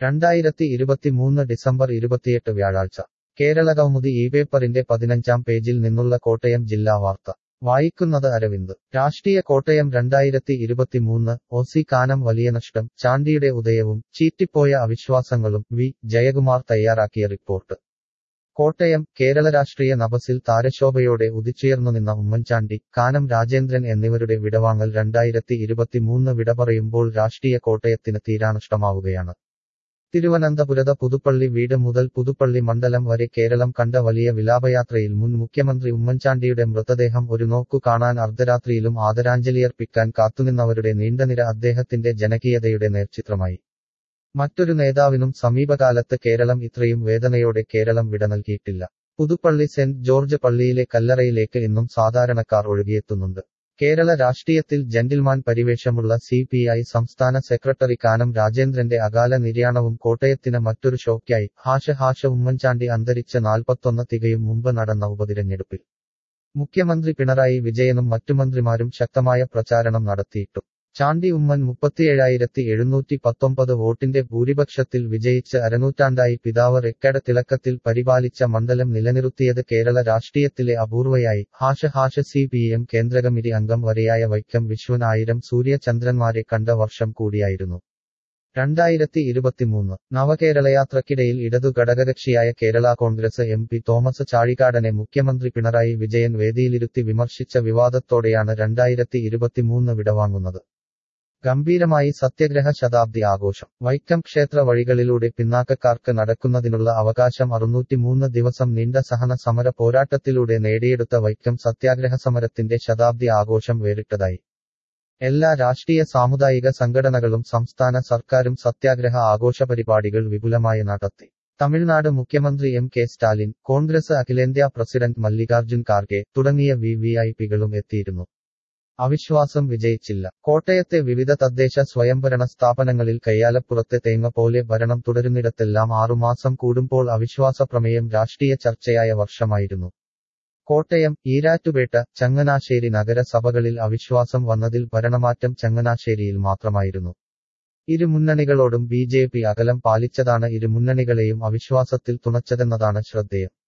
2023 December 28 വ്യാഴാഴ്ച കേരളകൗമുദി ഈ പേപ്പറിന്റെ 15-ാം പേജിൽ നിന്നുള്ള കോട്ടയം ജില്ലാ വാർത്ത വായിക്കുന്നത് അരവിന്ദ്. രാഷ്ട്രീയ കോട്ടയം 2023 ഒ.സി. കാനം വലിയ നഷ്ടം, ചാണ്ടിയുടെ ഉദയവും ചീറ്റിപ്പോയ അവിശ്വാസങ്ങളും. വി. ജയകുമാർ തയ്യാറാക്കിയ റിപ്പോർട്ട്. കോട്ടയം. കേരള രാഷ്ട്രീയ നഭസിൽ താരശോഭയോടെ ഉദിച്ചുയർന്നുനിന്ന ഉമ്മൻചാണ്ടി, കാനം രാജേന്ദ്രൻ എന്നിവരുടെ വിടവാങ്ങൽ 2023 വിടപറയുമ്പോൾ രാഷ്ട്രീയ കോട്ടയത്തിന് തീരാനഷ്ടമാവുകയാണ്. തിരുവനന്തപുരത്ത് പുതുപ്പള്ളി വീട് മുതൽ പുതുപ്പള്ളി മണ്ഡലം വരെ കേരളം കണ്ട വലിയ വിലാപയാത്രയിൽ മുൻ മുഖ്യമന്ത്രി ഉമ്മൻചാണ്ടിയുടെ മൃതദേഹം ഒരു നോക്കു കാണാൻ അർദ്ധരാത്രിയിലും ആദരാഞ്ജലിയർപ്പിക്കാൻ കാത്തുനിന്നവരുടെ നീണ്ടനിര അദ്ദേഹത്തിന്റെ ജനകീയതയുടെ നേർചിത്രമായി. മറ്റൊരു നേതാവിനും സമീപകാലത്ത് കേരളം ഇത്രയും വേദനയോടെ കേരളം വിട നൽകിയിട്ടില്ല. പുതുപ്പള്ളി സെന്റ് ജോർജ് പള്ളിയിലെ കല്ലറയിലേക്ക് ഇന്നും സാധാരണക്കാർ ഒഴുകിയെത്തുന്നുണ്ട്. കേരള രാഷ്ട്രീയത്തിൽ ജെന്റിൽമാൻ പരിവേഷമുള്ള CPI സംസ്ഥാന സെക്രട്ടറി കാനം രാജേന്ദ്രന്റെ അകാല നിര്യാണവും കോട്ടയത്തിന് മറ്റൊരു ഷോക്കായി. ഉമ്മൻചാണ്ടി അന്തരിച്ച് 41 തികയും മുമ്പ് നടന്ന ഉപതിരഞ്ഞെടുപ്പിൽ മുഖ്യമന്ത്രി പിണറായി വിജയനും മറ്റു മന്ത്രിമാരും ശക്തമായ പ്രചാരണം നടത്തിയിട്ടു. ചാണ്ടി ഉമ്മൻ 37,719 വോട്ടിന്റെ ഭൂരിപക്ഷത്തിൽ വിജയിച്ച് അരനൂറ്റാണ്ടായി പിതാവ് റെക്കഡ് തിളക്കത്തിൽ പരിപാലിച്ച മണ്ഡലം നിലനിർത്തിയത് കേരള രാഷ്ട്രീയത്തിലെ അപൂർവയായി. CPM കേന്ദ്രകമ്മിറ്റി അംഗം വരെയായ വൈക്കം വിശ്വൻ 1000 സൂര്യചന്ദ്രന്മാരെ കണ്ട വർഷം കൂടിയായിരുന്നു 2023. നവകേരളയാത്രക്കിടയിൽ ഇടതു ഘടകകക്ഷിയായ കേരള കോൺഗ്രസ് MP തോമസ് ചാഴികാടനെ മുഖ്യമന്ത്രി പിണറായി വിജയൻ വേദിയിലിരുത്തി വിമർശിച്ച വിവാദത്തോടെയാണ് 2023 വിടവാങ്ങുന്നത്. ഗംഭീരമായി സത്യഗ്രഹ ശതാബ്ദി ആഘോഷം. വൈക്കം ക്ഷേത്ര വഴികളിലൂടെ പിന്നാക്കക്കാർക്ക് നടക്കുന്നതിനുള്ള അവകാശം 603 ദിവസം നീണ്ട സഹന സമര പോരാട്ടത്തിലൂടെ നേടിയെടുത്ത വൈക്കം സത്യാഗ്രഹ സമരത്തിന്റെ ശതാബ്ദി ആഘോഷം വേറിട്ടതായി. എല്ലാ രാഷ്ട്രീയ സാമുദായിക സംഘടനകളും സംസ്ഥാന സർക്കാരും സത്യാഗ്രഹ ആഘോഷ പരിപാടികൾ വിപുലമായി നടത്തി. തമിഴ്നാട് മുഖ്യമന്ത്രി M.K. സ്റ്റാലിൻ, കോൺഗ്രസ് അഖിലേന്ത്യാ പ്രസിഡന്റ് മല്ലികാർജുൻ ഖാർഗെ തുടങ്ങിയ VIP-കളും എത്തിയിരുന്നു. അവിശ്വാസം വിജയിച്ചില്ല. കോട്ടയത്തെ വിവിധ തദ്ദേശ സ്വയംഭരണ സ്ഥാപനങ്ങളിൽ കയ്യാലപ്പുറത്തെ തേങ്ങ പോലെ ഭരണം തുടരുന്നിടത്തെല്ലാം 6 മാസം കൂടുമ്പോൾ അവിശ്വാസ പ്രമേയം രാഷ്ട്രീയ ചർച്ചയായ വർഷമായിരുന്നു. കോട്ടയം, ഈരാറ്റുപേട്ട, ചങ്ങനാശ്ശേരി നഗരസഭകളിൽ അവിശ്വാസം വന്നതിൽ ഭരണമാറ്റം ചങ്ങനാശ്ശേരിയിൽ മാത്രമായിരുന്നു. ഇരു മുന്നണികളോടും BJP അകലം പാലിച്ചതാണ് ഇരു മുന്നണികളെയും അവിശ്വാസത്തിൽ തുണച്ചതെന്നതാണ് ശ്രദ്ധേയം.